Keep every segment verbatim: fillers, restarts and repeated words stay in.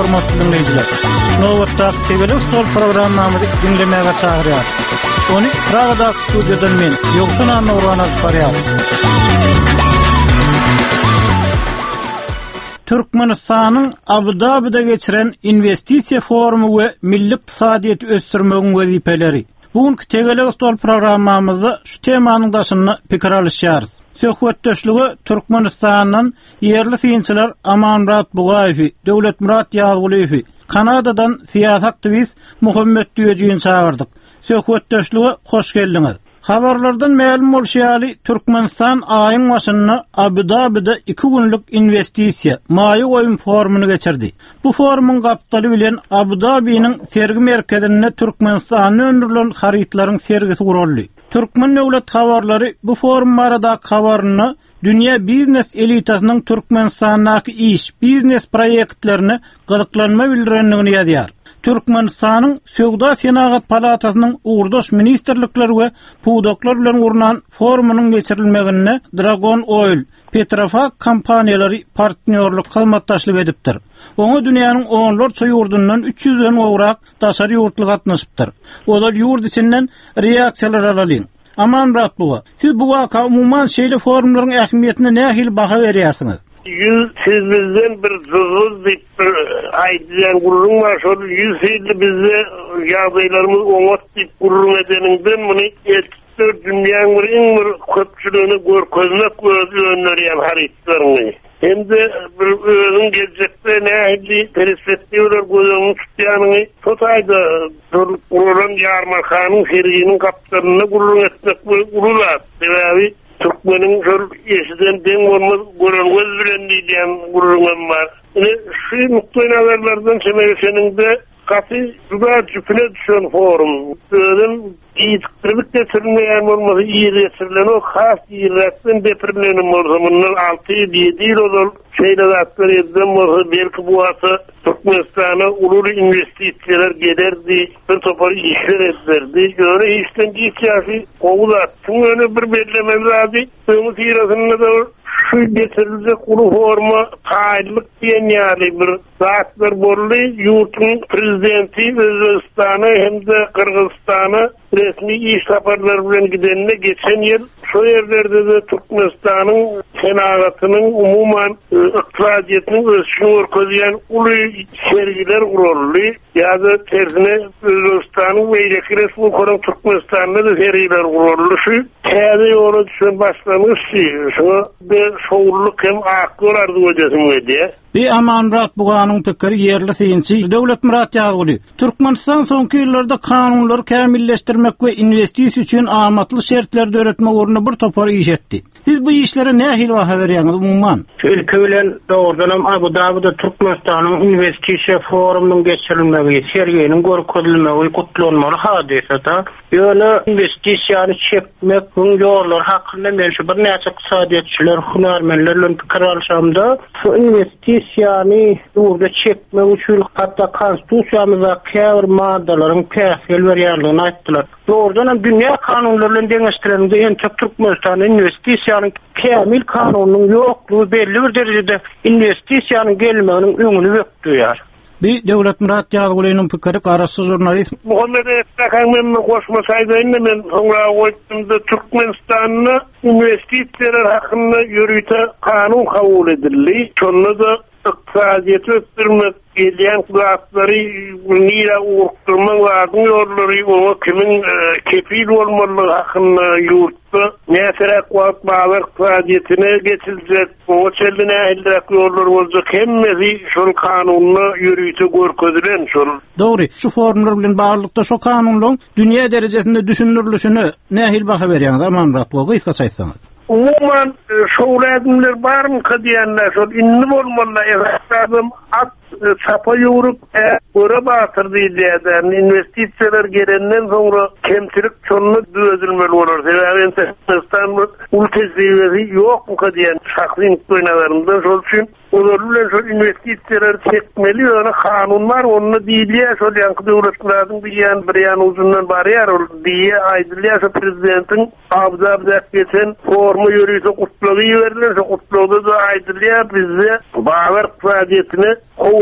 hormatly dinleyijiler. Nowatda Tegelik Stol programmamyzy dinlemäge çagyrýar. Ony Pragada studýadan men Ýogşan Nurwana barýar. Türkmenistanyň Abu Dabi'de geçiren investisiýa forumy we milli iqtisadiýaty ösdürmegiň wezipeleri. Bugünkü Tegelik Stol programmamyzda şu temanyň daşyny pikir alýarys. Söhbetdeşligi Türkmenistanyň yerli synçylar Amanrat Bugaýew, Döwletmurat Ýaglyýew, Kanadadan siýasat aktivist Muhammed Düýejiň çağırdyk. Söhbetdeşligi hoş geldiňiz. Habarlardan ma'lum bolýaly, Türkmenistan aýyň başyny Abu Dabi'de iki günlük investisiýa maýy goýum forumuny geçirdi. Bu forumyň gapdaly bilen Abu Dabi'niň sergi merkezinde Türkmenistanyň öndürilen haritlaryň sergisi guruldy. Türkmen döwlet habarlary bu forum barada habaryny dünýä biznes elitasynyň Türkmenistandaky iş, biznes proýektlerini gyzyklanma bildirenligini ýazýar. Türkmenistanyň Söwda Senagat Palatasynyň ugrdaş ministrlikleri we puwdaklar bilen urunan forumunyň geçirilmegine Dragon Oil, Petrofak kompaniýalary partnerlik hyzmatdaşlyk edipdir. Oňa dünýäniň onlarça ýurdundan üç yüzden owrak daşary ýurtly gatnaşypdyr. Olar ýurt içinden reaksiýalar alalyň. Amanrat buga. Siz bu waka umumyň şeýle forumlaryň ähmiýetine nähili baha berýärsiňiz? Yüz siz bizden bir zızız bir aydiyen gururun var. Şöyle yüz seyirli bize yağdaylarımız onat deyip gururun edeninden bunu elçistör dünyanın bir en bir köpçülüğünü gör, közüne gözü önleriyen haritlarını. Hem de bir özün gelecekte nehirli perspektifler gözünün tutyanını totayda gururun yarmarkanın serginin kaptanını gururun etmek gururlar. Sebebi Türkmenin şol eşiden den olmaz görülgöz bilen diýen gururun var. Ine şu nukta nazarlardan semereseninde katı duda cüpüne düşen forum. Ödün iyitkilik getirilmeyen olması iyi resirlen o khas iyiretten deprimenin ortamının altı yedi yıl olur. Şeyle zatları edden olsa belki bu asa Türkmenistan'a ululu investisiyeler gelerdi. Bir topar işler ederdi. Öyle işten siyasi kovul attın. Öyle bir belirlememiz lazım. Sığımı siyasında da şu getirilecek ulu forma kaidlik diyen yani bir zatlar borlu yurtun prezidenti Özbekistan'a hem de Kırgızistan'a resmi iş safarlar bilen gidenine geçen yıl şu yerlerde de Türkmenistan'ın senagatının umuman iqtisadiyetinin ölçüsünü örkezleyen ulu sergiler kuruldu. Ya da tersine Özbekistan'ın ve ileki resmi koran Türkmenistan'da da sergiler kuruldu. Şu kâde yolu düşen başlamış şuna bir soğulluk hem aklılardı hocasim ödeye. Bir Amanrat Buganyň pikiri yerli synçy Döwletmurat Ýaglyýew. Türkmenistan soňky ýyllarda kanunlary kämilleşdirmek we investisiýa üçin amatly şertler döretmek ugruna bir topar iş etdi. Siz bu işlere nähili baha berýäňiz umumyň? Ülke bilen dogrudan Abu Dabi'de Türkmenistanyň investisiýa forumynyň geçirilmegi, serginiň görkezilmegi gutlanmaly hadisata. Ýöne investisiýany çekmek bu ýollar hakynda men şu bir näçe iqtisadiýetçiler, hunarmenler bilen pikir alşamda şu investisiýany urda çekmek üçin hatda konstitusiýamyzda käbir maddalaryň täsir berýärligini aýtdylar. Doğrudan dünýä kanunlary bilen deňeşdirilende en çok Türkmenistan investisiýanyň kämil kanunyň ýoklugy belli bir derejede investisiýanyň gelmeginiň öňüni bekleýär. Bir Döwletmurat Ýaglyýewiň pikiri garaşy jurnalist Muhammed Etakan'ın koşmasaydı men sonra goýdumda Türkmenistanyň investisiýalar hakynda ýürüýte kanun kabul edildi. Şonu da iqtisadiýaty ösdürmek gelýän zatları nira uğurtturma lazım ýollary o kimin kepil bolmaly hakynda ýurtda näsere kuwat baýar iqtisadiýatyna geçiljek o çeldine eldirek ýollar boljak hemmesi şol kanuny ýürüýte görkezlen şol. Dogry, şu formlar bilen barlykda şu kanunlaryň dünýä derejesinde düşünürilişini nähil baha berýäňiz Amanrat gowy ýa saýsaňyz? Umuman şoğladımlar var mı kadiyenler şol inni bolmalı evlatlarım at çapa yorup göre batırdı diýär. Investisiýalar gelenden sonra kemçilik çonunu düzülmeli olur. Sebebi Türkmenistan ülkesi yok bu kadiyen şahsy oynalarında şol üçin Olurlar şol investisiýalar çekmeli, ýa-da kanunlar onu diýilýär, şol ýanky döwletlerden diýen bir ýan uzundan barýar, ol diýe aýdylýar şol prezidentiň Abu Dabi'de geçen forma ýürüýse gutlagy berdiler, şol gutlagda da aýdylýar bizde baýar iqtisadiýetini gowul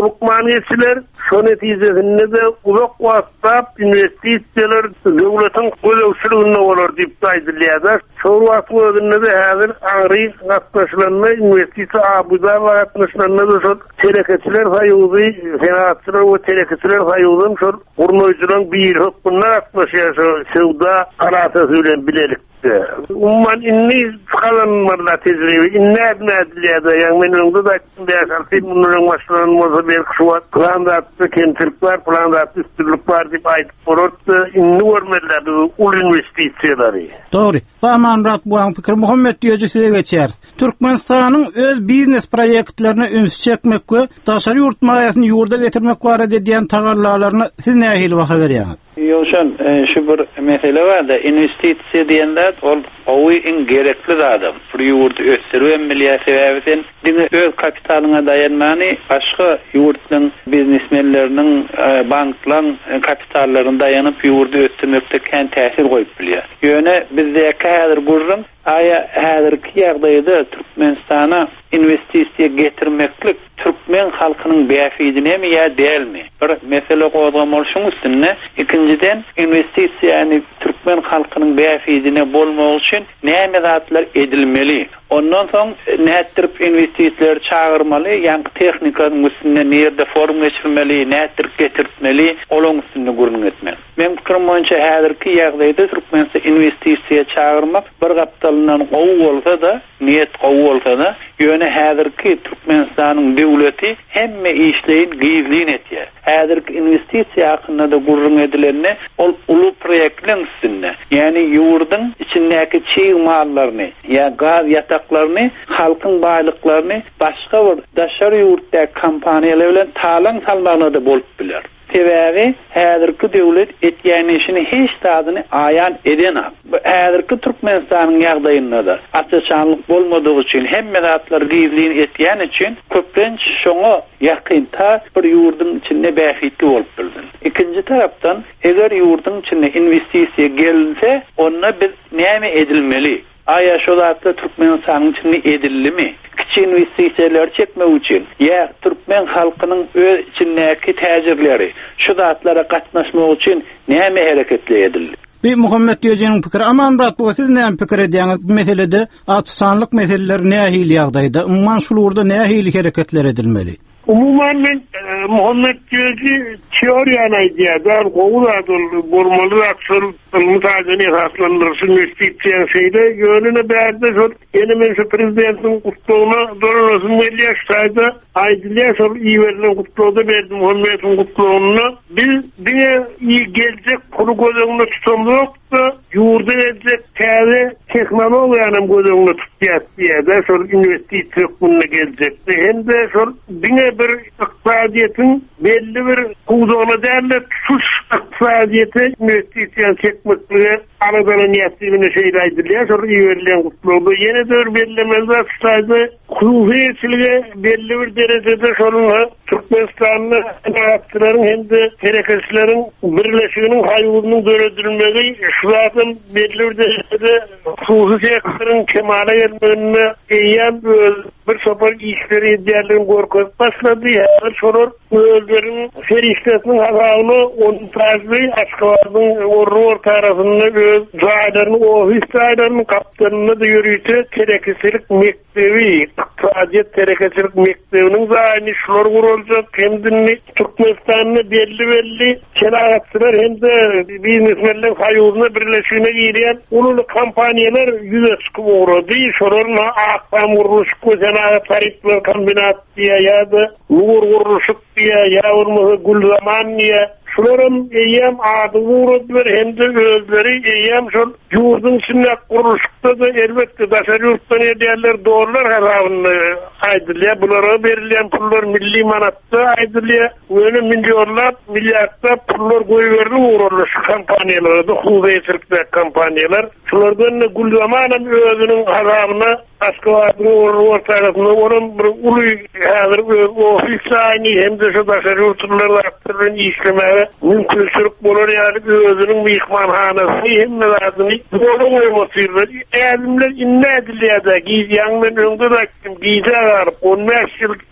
Olukman ettiler. Şu neticesinde de uzak vakitte investisiyalar devletin gözevçiliğinde olur deyip saydılar. Şu vakitte de hazır ağrı katlaşlarına investisiya abuda ve katlaşlarına da şu tereketiler sayıldı, senatçılar ve tereketiler sayıldı. Şu kurnoycuların bir hükmünler katlaşıyor şu sevda karatasıyla bilelik. Umman inni kalanlarla tecrübe, inni adına adliyada, yani benim önümde de açtım diye kalsayım, bunların başlanılmazı bir kuşuvat, planda attı kentlik var, planda attı üstürlük var deyip ayıp borottu, inni görmedilerdi, ul investisiyaları. Doğru. Baman Murat bu fikir Muhammed diyecek size geçer. Türkmenistan'ın öz biznes proyektlerini ünsü çekmek ve daşarı yurt mayasını yurda getirmek var dediyen tagarlarlarına siz ne ahil vaka veriyorsunuz? Yoşan şu bir mesele var da investisiya diyenler ol owy in gerekli adam. Bu yurt ösürü milyar sebäbinden diňe öz kapitalyna dayanmany başga yurtnyň biznesmenleriniň banklan kapitallaryna dayanyp yurdu ösürmekde kän täsir goýup bilýär. Ýöne bizde häzir gurrun aya häzirki ýagdaýda Türkmenistana investisiya getirmeklik Türkmen halkynyň bäfidine mi ýa dälmi? Bir mesele goýdum bolşuň üstüne ikinciden investisiýany Türkmen halkynyň bäfidine bolmak üçin näme zatlar edilmeli? Ondan soň nätirip investisiýalar çağırmaly, ýa-ni tehnikanyň üstüne nerede form geçirmeli, nätirip getirmeli, olaň üstüne gurulun etmeli. Men pikirim boýunça häzirki ýagdaýda Türkmenistan investisiýa çağırmak bir gapdalynyň gowy bolsa da, niýet gowy bolsa da, ýöne häzirki Türkmenistanyň döwleti hemme işleýin gizlin etýär. Häzirki investisiýa hakynda da gurulun edilenni ol ulu proýektleň üstünde, ýani ýurdyň içindäki çiğ mallaryny, ýa gaz yataklarını, halkın baylıklarını başka bir daşarı yurtdaki kampaniyalar bilen talan salmagyna da bolup biler. Sebäbi häzirki döwlet etýän işini hiç tadyny aýan edenap. Häzirki Türkmenistanyň ýagdaýynda da açyçanlyk bolmadygy üçin hemme zatlar gizlin etýän üçin köplenç şoňa ýakynta bir ýurdyň içinde bäfitli bolup bildi. İkinji tarapdan eger ýurdyň içinde investisiýa gelinse, onda biz näme edilmeli? Aya şu zatda Türkmenistanyň içinde edilimi? Kiçik investisiýalar çekmek üçin ýa Türkmen halkynyň öz içindäki täjirleri şu zatlara gatnaşmak üçin näme hereketler edildi? Bir Muhammed Diyeceğinin fikri. Aman Murat bu siz näme pikir edýäňiz? Bu meselede açsanlyk meseleler nähili ýagdaýda, umman şulurda nähili hereketler edilmeli? Umuman men e, Muhammed Diyeci teoriýany aýdýar, gowuladul bormaly aksal mutaýany haslandyrşy investisiýa şeýle ýönüne bärde şol ýene men şu prezidentiň gutlugyna dolanasyn gelýärdi. Aýdylýar şol iýerden gutlugda berdi Muhammediň gutlugyna. Biz diňe iyi geljek kuru gözüňde tutamlyk da ýurda geljek täze tehnologiýanyň gözüňde tutýar diýär. Şol investisiýa kunna geljekdi. Hemde şol diňe bir iqtisadiýetin belli bir kuwdugyna däle tutuş iqtisadiýeti investisiýa çekmekle aradan niýetini şeýle aýdylýar. Şol iýerlen gutlugda ýene de bir bellemeli iqtisady kuwetçiligi belli bir derejede şolun Türkmenistanyň näçilerin hemde tereketçilerin birleşiginiň haýylygynyň döredilmegi şu zatym belli bir derejede hususy sektorun kemale gelmegine eýen bir sopar işleri edýärligini gorkup başlady. Her şolor özleriň feriştesiniň hazagyny on taýly Aşgabatyň orru tarapynda öz jaýlaryny, ofis jaýlaryny kapdanyny da ýürüýte tereketçilik mektebi, iqtisadiýet tereketçilik mektebiniň zaýyny şolor guruljak. Kendini Türkmenistanyň belli belli şeragatçylar hemde biznesmenler haýylygyna birleşigine girýän ululu kampaniýalar ýüze çykyp ugrady. Şolaryň akam guruluş gözene tarifler kombinat diye ya da nur vuruşuk diye ya olmasa gül zaman diye şularım eyyem adı vurudlar hem de özleri eyyem şol yurdun içinde kuruluşukta da elbette daşarı yurttan ederler doğrular hesabını aydılya bunlara verilen pullar milli manatta aydılya öyle milyonlar milyarda pullar koyuverdi uğrarlar şu kampanyalara da huveytirikler kampanyalar şulardan gül zamanım özünün hesabına Aşgabat'ın orta tarafında onun bir ulu hazır ofis aynı hem de şu daşarı yurtlarla aktırın işlemeye mümkünçülük bulur yani özünün bir ikmanhanası hem de lazım doğru koymasıyla elimler inne ediliyada giyyanın önünde baktım giyse varıp on beş yıl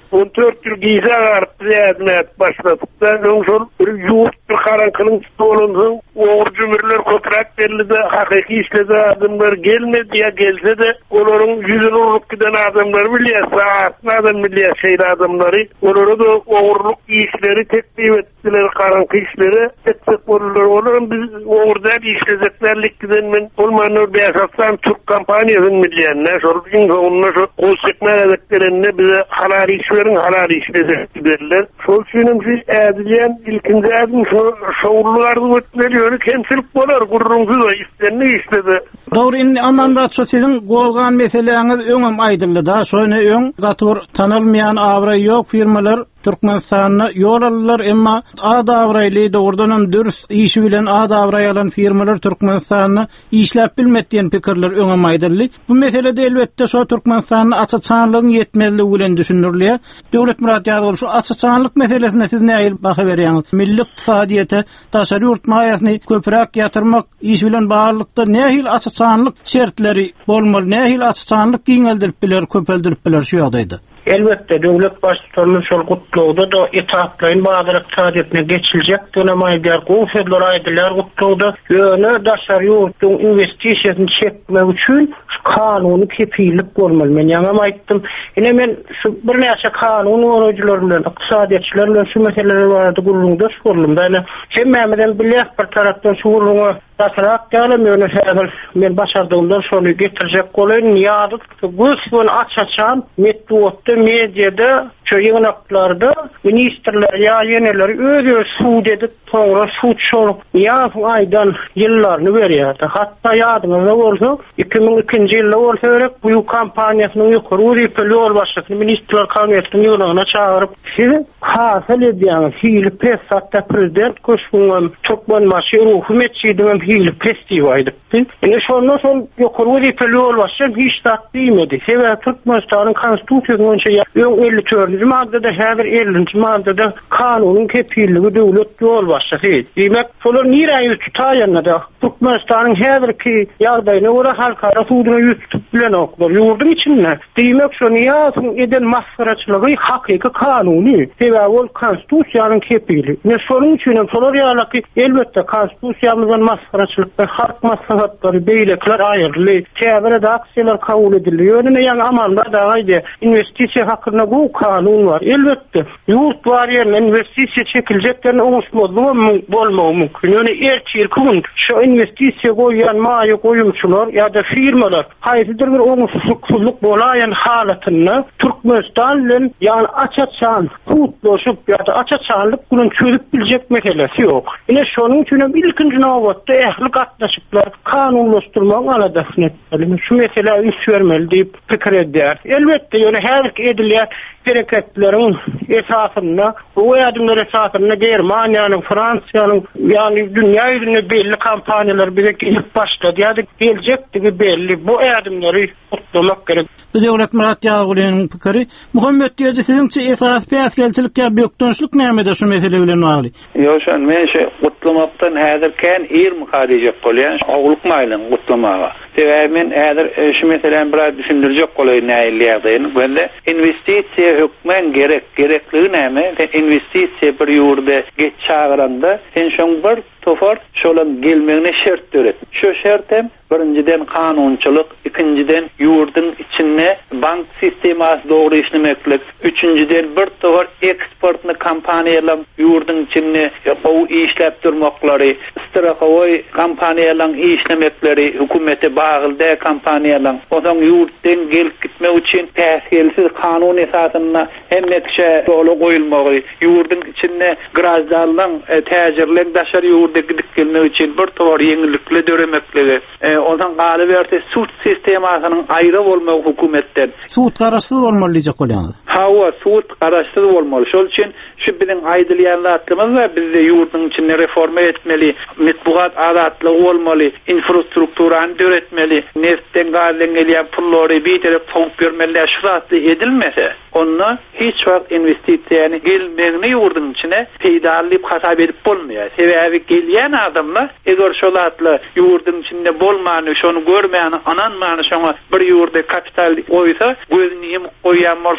on dört yıl giza arttı yazmet başladık da şol bir yurt bir karanqılın stolunun oğur cümürler koprak belli de hakiki işledi adamlar gelmedi ya gelse de onların yüzünü urup giden adamlar bilye saatli adam bilye şeyli adamları onları da oğurluk işleri tekbir ettiler karanqı işleri tek tek olurlar onların biz oğurdan işleyeceklerlik giden men olmanır beyasatsan Türk kampanyasının milyenine şol gün onunla şu konsekme edeklerine bize halal işlerin halal işleyecek giderler. Şol suyunun siz edilen ilkinci adım şu şoğurlulardı ötmeliyor. Kemsilik bolar gururumsuz o istenini istedi. Doğru in aman ratso sizin golgan meseleniz öňem aýdyldy da şoňa öň gatyr tanylmayan awra ýok firmalar Türkmenistan'a yol alırlar emma ad avraylı doğrudan dürüst işi bilen ad avray alan firmalar Türkmenistan'a işläp bilmetdiýen pikirler öňe maýdyrly. Bu meselede elbette şu Türkmenistan'a açıçanlığın yetmezligi bilen düşünürler. Döwlet Murat Ýazyl şu açıçanlyk meselesine siz näil baha berýäňiz? Milli iqtisadiýete taşary ýurtmaýasyny köpräk ýatyrmak iş bilen baglykda nähil açıçanlyk şertleri bolmaly, nähil açıçanlyk giňeldirip biler, köpeldirip biler şu ýagdaýda. Elbette devlet başçılarının şol kutluğuda da etaplayın bazı iqtisadiyetine geçilecek dönemay bir kufedler aydılar kutluğuda yönü daşary ýurtun investisiýasyny çekmek üçin kanunu kepillik bolmaly. Men ýa-da aýtdym. Ine men şu bir näçe kanun öwrüjiler bilen iqtisadiýetçiler bilen şu meseleler barada gurulmagy sorulum. Yani hemmemizden bilýär bir tarapdan şu gurulmagy daşarak gelmiyor häzir men başardığımdan şonu getirjek bolan ýadyk göçmen açaçan metodda mediada şu ýygnaklarda ministrler ýa ýeneler öýe suud edip toňra suud şolup ýa aýdan ýyllaryny berýär. Hatda ýadyňyzda bolsa iki ming ikinji ýylda bolsa gerek bu kampaniýasynyň ýokary ýol başçysy ministrler kabinetiniň ýygyna çağıryp siz hasıl edýän hili pesatda prezident köşküňem Türkmenmaşy hökümetçidigem hili pestiw aýdypdy. Ine şondan soň ýokary ýol başçy hiç dat diýmedi. Sebäbi Türkmenistanyň konstitusiýasyny öň elli dördünji maddede häzir ellinji maddede kanunyň kepilligi döwlet ýol başçysy. Demek şolar nirä ýüz tutaýanlarda Türkmenistanyň häzirki ýagdaýyna görä halkara suwduny ýüz tutup bilen oklar. Ýurdun içinde demek şo niýasyn eden masgaraçylygy hakyky kanuny. Sebäbi ol konstitusiýanyň kepili. Ne şonuň üçin şolar ýaly elbette konstitusiýamyzyň masgaraçylykda halk maslahatlary beýlekler aýyrly. Käbir de aksiýalar kabul edilýär. Ýöne ýa amanda da aýdy investisiýa hakyna bu kanun var. Elbette yurt var ýerine investisiýa çekiljeklerini oňuşmazlygy bolmagy mümkin. Ýöne erçil kun şu investisiýa goýan maýy goýumçylar ýa-da firmalar haýsydyr bir oňuşsuzlyk bolaýan halatyny Türkmenistan bilen ýani açaçan tutlaşyp ýa-da açaçanlyk bilen çözüp biljek meselesi ýok. Ine şonuň üçin ilkinji nawatda ähli gatnaşyplar kanunlaşdyrmagy aladasyn etmeli. Şu mesele üç vermeli diýip pikir edýär. Elbette ýöne her edilýär hareketleriň esasyna, bu ýadymlar esasyna Germaniýanyň, Fransiýanyň, ýani dünýä ýüzünde belli kampaniýalar bize ilk başlady. Ýa-da geljektigi belli. Bu ýadymlary tutmak gerek. Döwlet Murat Ýazylyň pikiri, Muhammed diýdi siziňçe esas päsgelçilik ýa bökdönçlük näme de şu mesele bilen bagly? Ýoşan men şu gutlamakdan häzir kän ir muhadejek bolýan, awluk maýlyň gutlamaga. Sebäbi men häzir şu meselen biraz düşündirjek bolýan näil ýagdaýyny. Bende investisiýa hökmen gerek, gerekligi näme? Investisiýa bir ýurda geç çağıranda sen şoň bir tofar şolan gelmegine şert döret. Şu şert hem birinciden kanunçylyk, ikinciden ýurdun içinde bank sistemasy dogry işlemeklik, üçüncüden bir tofar eksportny kampaniýalar ýurdun içinde bu işläp durmaklary, strateji kampaniýalar işlemekleri, hökümete bagylda kampaniýalar, oňa ýurtdan gelip gitmek üçin päsgelsiz kanun esasyna hem nekşe dolu goýulmagy, ýurdun içinde grazdanlaryň täjirlik daşary ýurda gidip gelmek üçin bir towar ýeňillikle döremekligi. E, ondan galy berse suud sistemasynyň aýry bolmagy hökümetden. Suud garaşsyz bolmaly diýjek bolýar. Hawa suud garaşsyz bolmaly. Şol üçin şu bilen aýdylýanlarymyz we bizde ýurdun içinde reforma etmeli, metbuat adatlygy bolmaly, infrastrukturany döretmeli, neftden galyň gelýän pullary bir tarap fonk bermeli, şuratly edilmese, onda hiç wagt investisiýany gelmegini ýurdun içine peýdalyp hasap edip bolmaýar. Sebäbi gelýän adamlar eger şolatly ýurdun içinde bolmany, şonu görmeýän, ananmany şoňa bir ýurda kapital goýsa, gözüni ýemip goýan bolsa,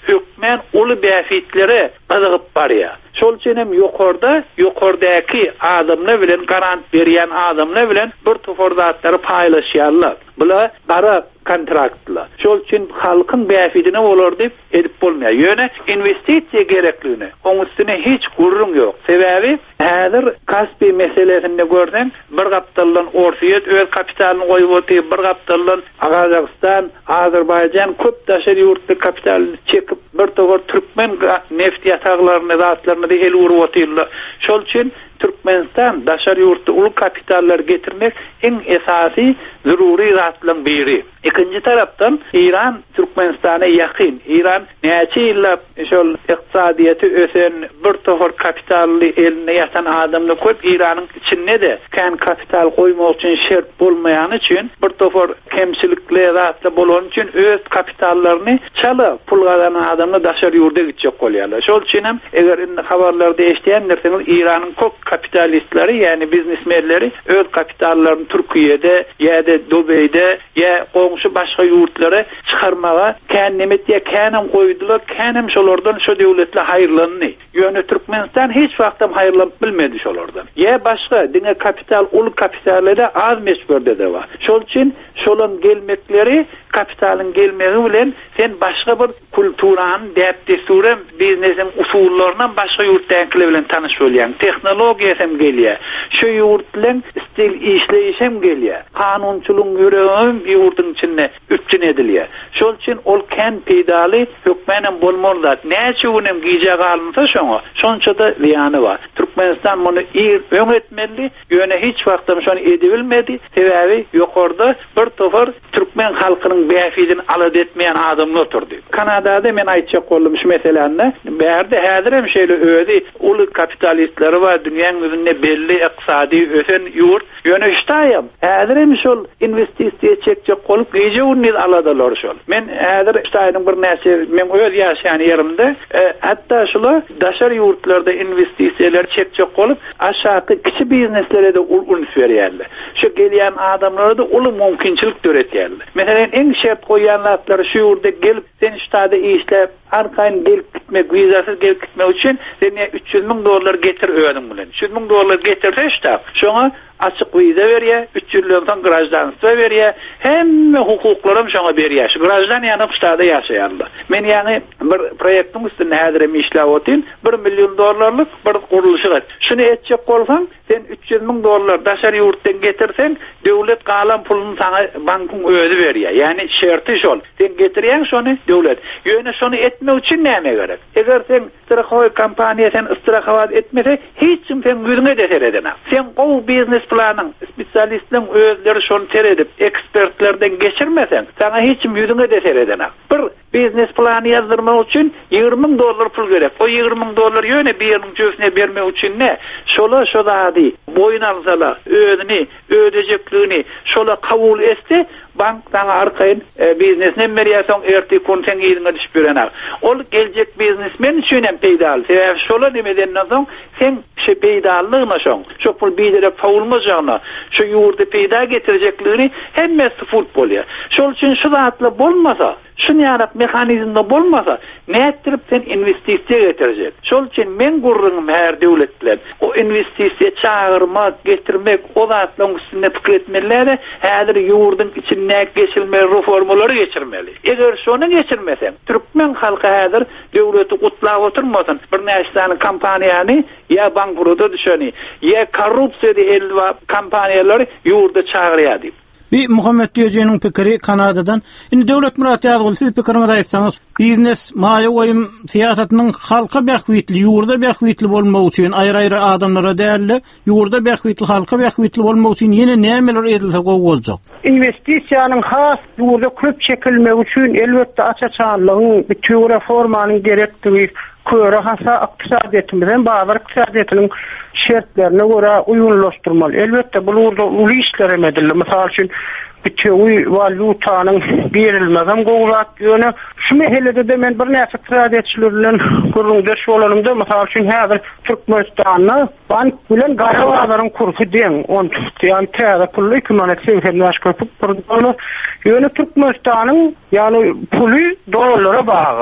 hökmen uly bäfitlere gyzygyp barýar. Şol üçin hem ýokarda, ýokardäki adamlar bilen garant berýän adamlar bilen bir topar zatlary paýlaşýarlar. Bular gara kontraktlar. Şol üçin halkyň bäfidine bolar dip edip bolmaýar. Ýöne investisiýa gerekligine, oň üstüne hiç gurrun ýok. Sebäbi häzir Kaspy meselesinde görden bir gapdalan Orsiýet öz kapitalyny goýup otyr, bir gapdalan Gazakystan, Azerbaýjan köp daşary ýurtly kapitalyny çekip bir topar türkmen neft ýataglaryny zatlaryny da el urup otyrlar. Şol üçin Türkmenistan daşary ýurtda uly kapitallar getirmek en esasy zeruri zatlaryň biri. İkinci tarapdan İran Türkmenistana yakın. İran näçe ýyllap şol iqtisadiýaty ösen bir tohur kapitally eline yatan adamly köp İranyň içinde de kan kapital goýmak üçin şert bolmaýany üçin bir tohur kemçilikler zatly bolan üçin öz kapitallaryny çala pul gazanan adamly daşary ýurda gitjek bolýarlar. Şol üçin hem eger indi habarlarda eşdiýänlersiňiz İranyň köp kapitalistleri ýani biznesmenleri öz kapitallaryny Türkiýede ýa-da Dubaýda ýa şu başga ýurtlara çykarmaga kennemet ýa kenem goýdular, kenem şolardan şu döwletle haýyrlandy. Ýöne Türkmenistan hiç wagtym haýyrlanyp bilmedi şolardan. Ýa başga diňe kapital, uly kapitallarda az meşgurde de bar. Şol üçin şolan gelmekleri kapitalyň gelmegi bilen sen başga bir kulturan, däpdesuran, biznesin usullarynyň başga ýurtdakiler bilen tanyş bolýan. Tehnologiýa hem gelýär. Şu ýurtlaryň stil işleyişem gelýär. Kanunçylyk ýöregim ýurtyň içinde üçin edilýär. Şol üçin ol ken peýdaly hökmenem bolmaly. Näçe unem gije galynsa şoňa, şonça da ziýany bar. Türkmenistan muny ir öň etmeli, ýöne hiç wagtym şonu edebilmedi. Sebäbi ýokarda bir topar türkmen halkynyň bäfidini alad etmeýän adamlar oturdy. Kanadada men aýtjak boldum şu meseleni. Bärde häzir hem şeýle özi uly kapitalistleri bar, dünýäň üzünde belli iqtisady ösen ýurt. Ýöne iştaýam. Häzir hem şol investisiýa çekjek bolup gije uny aladalar şol. Men häzir iştaýyň bir näçe men öz ýaşaýan ýerimde e, hatda şular daşary ýurtlarda investisiýalar çekjek bolup aşağı kiçi bizneslere de ulgun berýärler. Şu gelýän adamlara da uly mümkinçilik töretýärler. Meselen en şert goýanlar şu ýurda gelip sen iştada işläp arkayn gelip gitmek, vizasyz gelip gitmek üçin seni üç yüz ming dollar getir öýdüm bilen. üç yüz ming dollar getirse işte şoňa açık viza berýär, üç ýyldan grajdanlyk berýär, hemme hukuklaryň şoňa berýär. Şu grajdan ýany ştada ýaşaýarlar. Men ýani bir proýektiň üstünde häzir işläp otyryn, bir million dollarlyk bir guruluşy var. Şunu etjek bolsaň, sen üç yüz ming dollar daşary ýurtdan getirsen, döwlet galan puluny sana bankyň öýdi berýär. Ýani şerti şol. Sen getirýän şonu döwlet. Ýöne şonu etmek üçin näme gerek? Eger sen istirahat kompaniýa sen istirahat etmese, hiç kim sen ýüzüňe deser edene. Sen gowy biznes planyň, spesialistlerin özleri şonu teredip, ekspertlerden geçirmesen, sana hiç kim ýüzüňe deser edene. Bir biznes plany ýazdyrmak üçin ýygrimi ming dollar pul gerek. O ýygrimi ming dollar ýöne biriniň jösüne bermek üçin ne? Şola şolady boyun alsalar, özüni, ödejekligini şola kabul etse, bank sana arkayn e, biznesine berýärsiň erti kun sen ýygyňa düşüp berener. Ol geljek biznesmen üçin hem peýdal. Sebäbi şola demeden soň sen şu peýdallygyna şoň, şu pul biýdere pawulmajagyna, şu ýurda peýda getirjekligini hemmesi full bolýar. Şol üçin şu zatly bolmasa, şu ýarak mehanizmde bolmasa, näetdirip sen investisiýa getirjek. Şol üçin men gurrun her döwlet bilen o investisiýa çağırmak, getirmek, o zatlaryň üstünde pikir etmeliler, häzir ýurdyň içinde geçilme reformalary geçirmeli. Eger şonu geçirmesen, türkmen halky häzir döwleti gutlap oturmasyn, bir näçe kompaniýany ýa bankruta düşeni, ýa korrupsiýa elwa kompaniýalary ýurda çağırýar. Bir Muhammed Diýejeňiň pikiri Kanadadan. Indi döwlet muraty ýazyl, siz pikiriňizi aýtsaňyz, biznes maýa goýum siýasatynyň halka bähwitli, ýurda bähwitli bolmagy üçin aýry-aýry adamlara däli, ýurda bähwitli, halka bähwitli bolmagy üçin ýene nämeler edilse gowy boljak? Investisiýanyň has ýurda köp çekilmegi üçin elbetde açaçanlygyň, bir tür reformanyň gerekligi köre hasa iqtisadiýetimiň, bazar iqtisadiýetiniň şertlerine göre uygunlaştırmalı. Elbette bu urda ulu işler emedilir. Mesela için bütçevi valutanyň berilmeden goýulat ýöne şu mehelede de men bir näçe tradiýetçilerden gurrundaş bolanymda mesela için häzir Türkmenistanyň bank bilen gara bazaryň kursy deň on tutýan täze pully ekonomik sebäpler köpüp durdy. Ýöne Türkmenistanyň ýani puly dollara bagyl.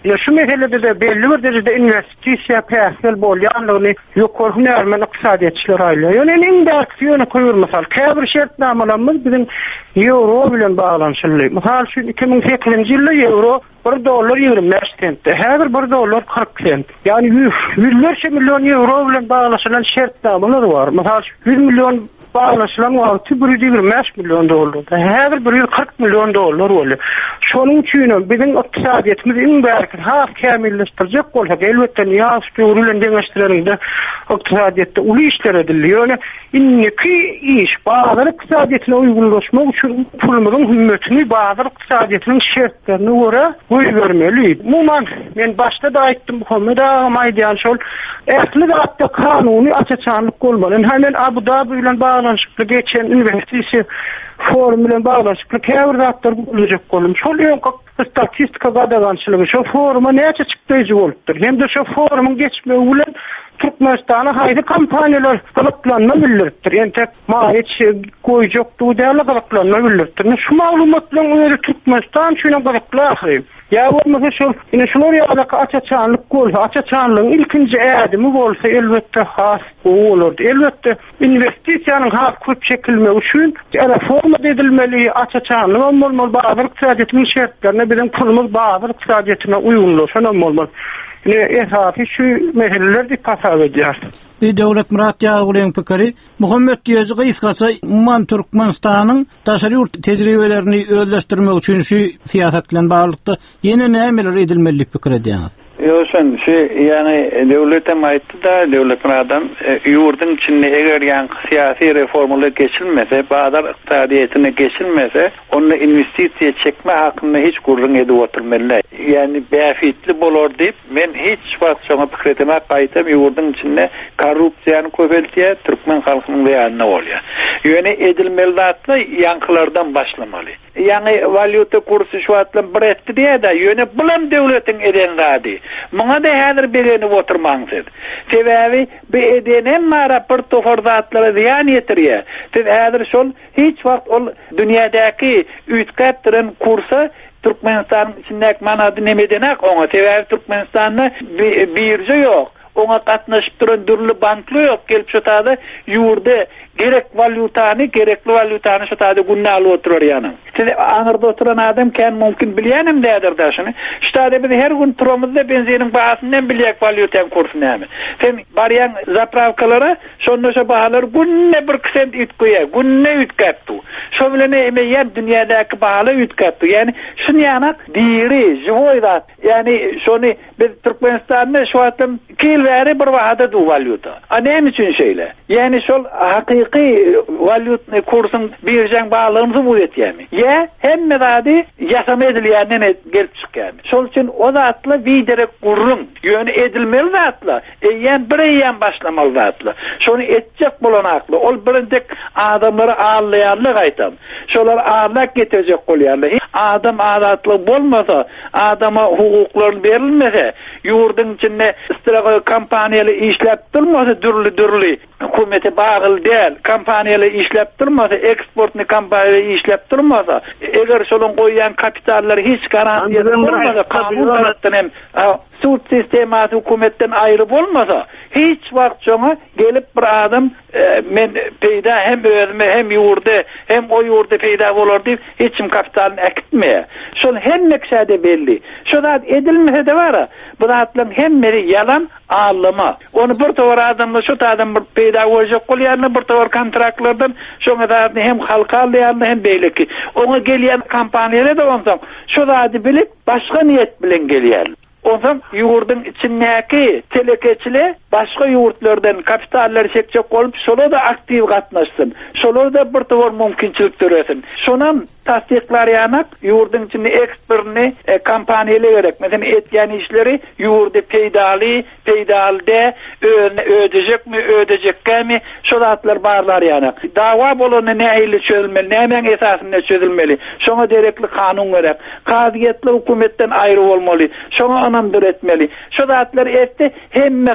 Ya şu meselede de belli bir derecede investisiya päsgel bolýanlygyny ýokurhun ermen ykdysadyatçylar aýlýar. Ýöne indi aksiýona koýur mysal, käbir şertnamalarymyz bizim euro bilen baglanyşly. Mysal şu iki ming sekizinji ýylda euro bir dollar ýigirmi beş sent, häzir bir dollar kırk sent. Ýani yüzlerçe milyon euro bilen baglanyşylan şertnamalar bar. Mysal yüz milyon baglanyşylan wagty bir yüz ýigirmi beş milyon dollar. Häzir bir yüz kırk milyon dollar bolýar. Şonuň üçin bizim ykdysadyatymyz iň bärki has kämilleşdirjek bolsa, elbetde ýas töwrülen deňeşdirende ykdysadyatda uly işler edilýär. Ýöne inneki iş bazar ykdysadyatyna uýgunlaşmak üçin pulumyzyň hümmetini bazar ykdysadyatynyň şertlerine görä öýbermeli. Muman men başda da aýtdym, bu konuda maýdan şol ähli zatda kanuny açıçanlyk bolmaly. Hemen Abu Dhabi bilen baglanyşykly geçen investisiýa forum bilen baglanyşykly käbir zatlar boljak bolum. Şol ýok statistika gadagançylygy şu foruma näçe çykdyjy bolupdyr. Hem de şu forumyň geçmegi bilen Türkmenistana haýdy kampaniýalar galaplanma bildiripdir. Ýani tek maýet goýjakdy däle galaplanma bildiripdir. Şu maglumat bilen öňe Türkmenistan şuňa galaplanýar. Ya bolmasa şu ine şular ýa-da açıçanlyk bolsa, açıçanlygyň ilkinji ädimi bolsa elbetde has bolurdy. Elbetde investisiýanyň has köp çekilmegi üçin reforma edilmeli, açıçanlyk bolmaly, bazar ykdysadyatynyň şertlerine bizim pulumyz bazar ykdysadyatyna uýgunlaşan bolmaly. Ne esasy şu meseleler dikkat edilýär. Bir Döwlet Murat Ýagulyň pikiri, Muhammed Ýözi gysgaça umman Türkmenistanyň daşary ýurt tejribelerini özleşdirmek üçin şu siýasat bilen baglykda ýene nämeler edilmeli pikir edýär. Ýösen şu ýani döwletem aýtdy da, döwletin adam ýurdun içinde eger ýani syýasy reformalar geçilmese, bazar ykdysadyýatyna geçilmese, onu investisiýa çekme hakynda hiç gurrun edip oturmaly. Ýani bäfitli bolar diýip men hiç wagt şoňa pikir etmek gaýtam, ýurdun içinde korrupsiýany köpeltýär, türkmen halkynyň beýanyna bolýar. Ýöne edilmeli zatlar ýankylardan başlamaly. Yani valyuta kursu şu atlan bir etdi diye de ýöne bilen döwletiň eden zady. Muňa da häzir berenip oturmaňsyz. Sebebi bu edenen mara bir tofor zatlara ziyan ýetirýär. Siz häzir şol hiç wagt ol dünýädäki üýtkätdiren kursa Türkmenistanyň içindäki manady nemedenek oňa sebebi Türkmenistanyň birje ýok. Oňa gatnaşyp duran dürli banklar ýok. Gelip şotady ýurda gerek valyutany, gerekli valyutany şotady günne alyp oturýar ýany. Siz aňyrda oturan adam kan mümkin bilýänem dädir daşyny. Şotady biz her gün turamyzda benzinin bahasyny bilýek, valyutaň kursu näme. Sen barýan zapravkalara şonda bahalar günne bir sent ütkeýär, günne ütkäpdi. Şo bilen emeýär dünýädäki bahalar ütkäpdi. Ýani şunu ýanak diri, żywoy zat. Ýani şonu biz Türkmenistanyň şu atym kilbäri bir wagtda du valyuta. A näme üçin şeýle? Ýani şol hakyky valyuta kursyň birjäň baglanýy bu etýärmi? Ya hemme zady ýasama edilýärden gelip çykýar. Şol üçin o zatla biderek gurrun ýöne edilmeli zatla. Eýen bir eýen başlamaly zatla. Şonu etjek bolan akly. Ol birindek adamlary ağlaýarlyk aýtam. Şolar ağlak getirecek bolýarlar. Adam adatly bolmasa, adama hukuklaryny berilmese, ýurdun içinde istirak kampaniýaly işläp durmasa dürli-dürli hökümete bagyl däl, kampaniýaly işläp durmasa, eksportny kampaniýaly işläp durmasa, eger şolun goýan kapitallary hiç garantiýa bolmasa, kanun tarapdan hem sud sistematy hökümetten aýry bolmasa, hiç wagt şoňa gelip bir adam e, men peýda hem özüme hem ýurda hem o ýurda peýda bolar diýip hiç kim kapitalyny ekitmeýär. Şol hemme kişide belli. Şo zat edilmese de bara, bu zatlar hemmeri yalan ağlama. Onu bir tawar adamla şu adam bir peýda boljak bolýarny bir tawar kontraktlardan şoňa zatny hem halka alýarny hem beýleki. Oňa gelýän kampaniýalar da onsoň şu zaty bilip başga niýet bilen gelýär. Ondan ýurdun içindäki telekeçiler başga ýurtlardan kapitallary çekjek bolup, şolar da aktiv gatnaşsyn. Şolar da bir tawar mümkinçilik töresin. Şonam tasdiklar ýanak ýurdun içinde ekspertni e, kampaniýalar gerek. Mesela etýän işleri ýurda peýdaly, peýdalda ödejekmi, ödejekmi şolatlar barlar ýanak. Dawa bolany nähili çözülmeli, nämen esasyna çözülmeli. Şoňa derekli kanun gerek. Kaziýetli hökümetten aýry bolmaly. Şoňa anam etmeli. Şu zatlar etdi hemme halk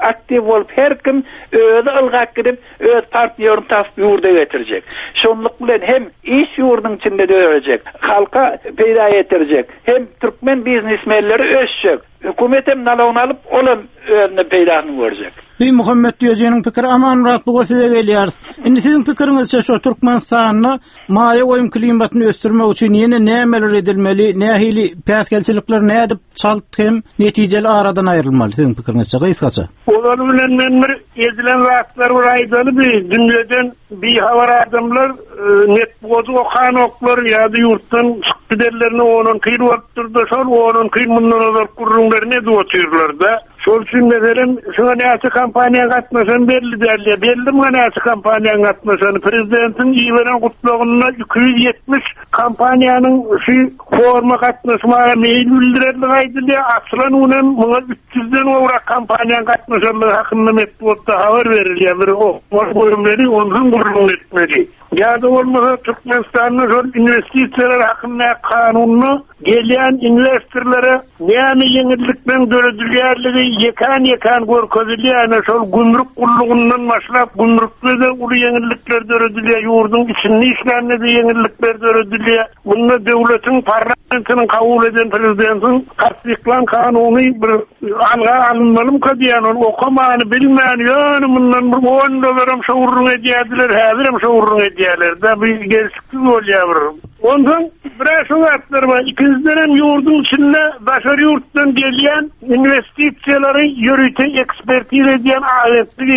aktiv bolup her kim özü ılgak gidip öz partiýaryny tasyp ýurda getirecek. Şonluk bilen hem iş ýurdunyň içinde dörecek, halka peýda etirecek, hem türkmen biznesmenleri ösjek. Hökümet hem nalagyny alyp olan özüne peýdasyny görecek. Bir Muhammed Diýejiň pikiri aman rahat bu size gelýär. Indi siziň pikiриňizçe şu Türkmenistanyny maýa goýum klimatyny ösdürmek üçin ýene nämeler edilmeli, nähili päsgelçilikler nädip çalyp hem netijeli aradan aýrylmaly siziň pikiriňizçe gysgaça? Olar bilen men bir edilen wagtlar bir aýdaly bir dünýeden bir habar adamlar net bozu okan oklar ýa-da ýurtdan çykdylarny onun kıyrup durdy, şol onun kıymyndan azar kurrunlaryny dowatyrlar da. Şol üçin meselen şuna näçe kampaniýa gatnaşan belli derler. Belli mi näçe kampaniýa gatnaşan? Prezidentiň ýeweren gutlagyna iki yüz ýetmiş kampaniýanyň şu forma gatnaşmagy meýil bildirildi gaýdyly. Aslan onuň muňa üç yüzden owrak kampaniýa gatnaşanlygy hakynda metbutda habar berilýär. Bir o boýumlary onuň gurrun etmeli. Ýa-da bolmasa Türkmenistanyň şol investisiýalar hakynda kanunyny gelýän investorlara näme ýeňillikden döredilýärligi yekan-yekan görkezilýär. Şol gümrük gullugyndan başlap gümrükde uly ýeňillikler döredilýär, ýurdun içinde işlerinde de ýeňillikler döredilýär. Bunda döwletiň parlamentiniň kabul eden prezidentiň tasdiklan kanuny bir alga alınmaly diýen okamany bilmän ýöne bundan bir on dolarym şowrun edýärdiler, häzirim şowrun edýärler da bir gelişiklik bolýar. Ondan biraz şoňatlar bar. İkinciden ýurdun içinde başary ýurtdan gelýän investisiýalary ýürüten ekspertiz edýän agentlik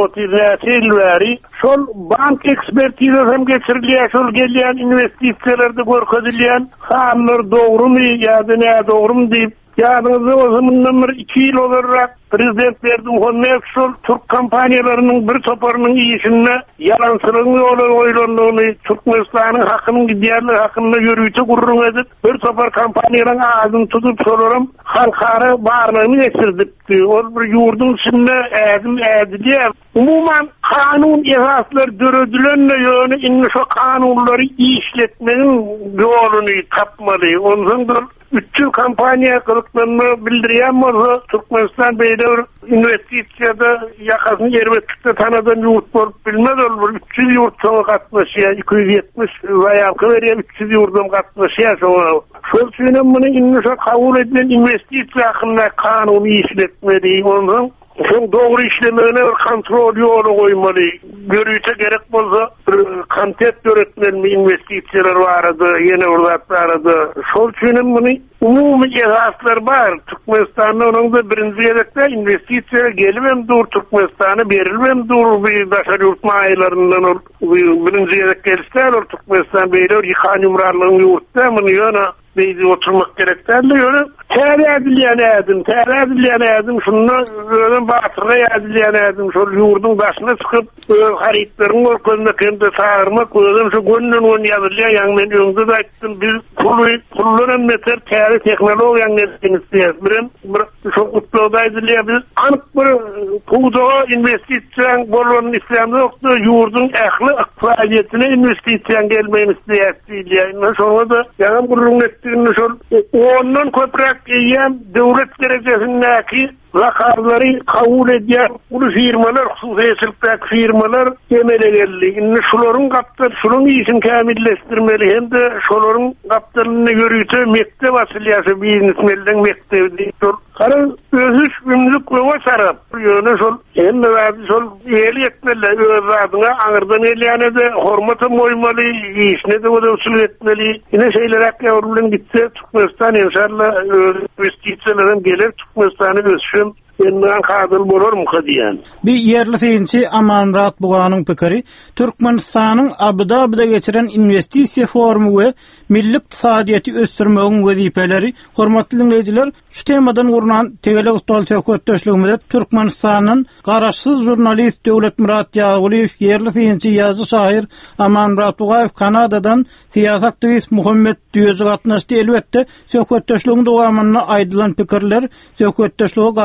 işläwotýar. Şol bank ekspertizi hem geçirilýär, şol gelýän investisiýalарды görkezilýän hamlar dogrumy ýa-da näme dogrumy diýip ýa-da o zamandan bir iki ýyl olarak prezident berdi Muhammed şol Türk kampaniýalarynyň bir toparynyň işine ýalansyrlygy bolan oýlandygyny Türkmenistanyň hakynyň gidiýärleri hakynda ýürüýte gurrun edip bir topar kampaniýalaryň azyny tutup soraram halkara barlygyny geçirdipdi. Ol bir ýurdun içinde ädim ädilýär. Umuman kanun esaslar döredilenle ýöne inni şo kanunlary işletmenin ýoluny tapmaly. Ondan üç yıl kampanya kılıklarını bildirýän bolsa Türkmenistan beýle investisiýada ýakasyny ýerbetlikde tanadan ýurt bolup bilmez ol. üç yüz ýurt soňa gatnaşýar, iki yüz ýetmiş waýalky berýär, üç yüz ýurdam gatnaşýar soňa. Şol üçin muny inni şo kabul edilen investisiýa hakynda kanuny işletmeli. Ondan şol dogry işlemegine bir kontrol ýoly goýmaly. Görüýte gerek bolsa kontent döretmeli investisiýalar barady, ýene urdatlardy. Şol üçin muny umumy esaslar bar. Türkmenistanyň onuňda birinji gerekde investisiýa gelmem dur, Türkmenistana berilmem dur bir başary ýurt maýlaryndan birinji gerekde gelýär. Türkmenistan beýle ýykan ýumrarlygyň ýurtda muny ýöne beýdi oturmak gerekderli ýöne täze edilýän ädim, täze edilýän ädim şunu öňe batyra edilýän ädim şol ýurdun başyna çykyp haritlaryň görkezine kende saýrmak özüm şu gönnen on ýazylýan ýa men öňde de aýtdym biz pul pullaran meter täze tehnologiýaň netiniňizde bilen bir şu utlada edilýär biz anyk bir pulda investisiýa bolan islämde ýokdy ýurdun ähli iqtisadyetine investisiýa gelmeýän isleýär. Şoňa da ýa gurrun etdiğini şol ondan köprek ýem döwlet derejesindäki rakarları kabul edýän bu firmalar, hususiýetlikdäki firmalar emele geldi. Indi şolaryň gapdar, şolaryň işini kämilleşdirmeli hem de şolaryň gapdaryny ýürüýte mektep asylýasy biznesmenlerden mektebdi. Kara özüş ümlük we sarap ýöne şol hem de şol ýeli etmeli, öz adyna aňyrdan elýäne de hormaty moýmaly, işine de usul etmeli. Ine şeýler hakda urulun gitse Türkmenistan inşallah investisiýalaryň gelip Türkmenistany ösüşüm endan kadyl bolar mukadiýan. Bir yerli synçy Aman Rahat Buganyň pikiri Türkmenistanyň Abu Dabi'de geçiren investisiýa forumy we milli iqtisadiýaty ösdürmegiň wezipeleri hormatly dinleýijiler şu temadan gurulan Tegele Ustal Söhbetdeşligimizde Türkmenistanyň garaşsyz jurnalist Döwlet Murat Ýaguliýew, yerli synçy ýazgy şair Aman Rahat Bugayew, Kanadadan siýasat aktivist Muhammed Diýeji gatnaşdy. Elbetde söhbetdeşligiň dowamyna aýdylan pikirler söhbetdeşlige gatnaşan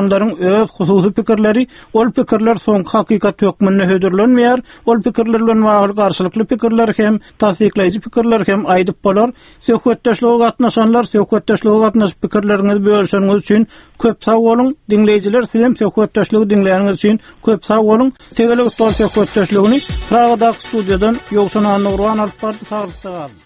insanlaryň öz hususy pikirleri, ol pikirler soňky hakykat hökmünde hödürlenmeýär, ol pikirler bilen bagly garşylykly pikirler hem tasdikleýici pikirler hem aýdyp bolar. Söhbetdeşlige gatnaşanlar, söhbetdeşlige gatnaşyp pikirleriňizi bölüşýäňiz üçin köp sag bolun. Dinleýijiler, siz hem söhbetdeşligi dinleýäňiz üçin köp sag bolun. Tegelik stol söhbetdeşligini Pragada studiýadan Ýogşan Nurwan alyp bardy, saglyk.